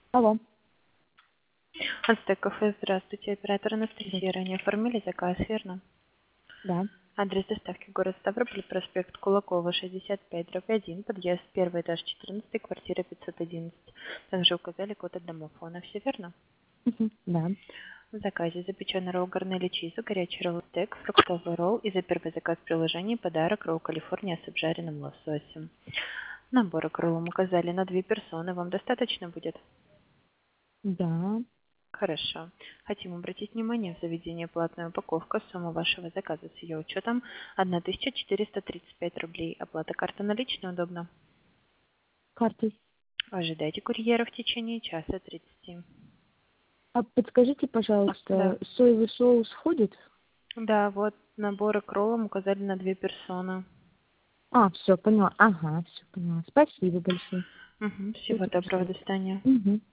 Алло. Ацтек кафе, здравствуйте. Оператор Анастасия. Здравствуйте. Ранее оформили заказ, верно? Да. Адрес доставки город Ставрополь, проспект Кулакова, 65/1, подъезд, первый этаж, 14, квартира 511. Также указали код от домофона. Все верно? Мгм. Да. В заказе запеченный ролл горнелли чизу, горячий ролл стейк, фруктовый ролл и за первый заказ в приложении подарок ролл Калифорния с обжаренным лососем. Набор к роллам указали на 2 персоны. Вам достаточно будет? Да. Хорошо. Хотим обратить внимание, в заведении платная упаковка, сумма вашего заказа с ее учетом 1435 рублей. Оплата карта наличная удобно. Картой. Ожидайте курьера в течение часа 30. А подскажите, Да. пожалуйста, соевый соус входит? Да, вот наборы к роллам указали на 2 персоны. А, все, поняла. Ага, все поняла. Спасибо большое. Угу. Всё, Всего теперь доброго, до всё. свидания. Мгм.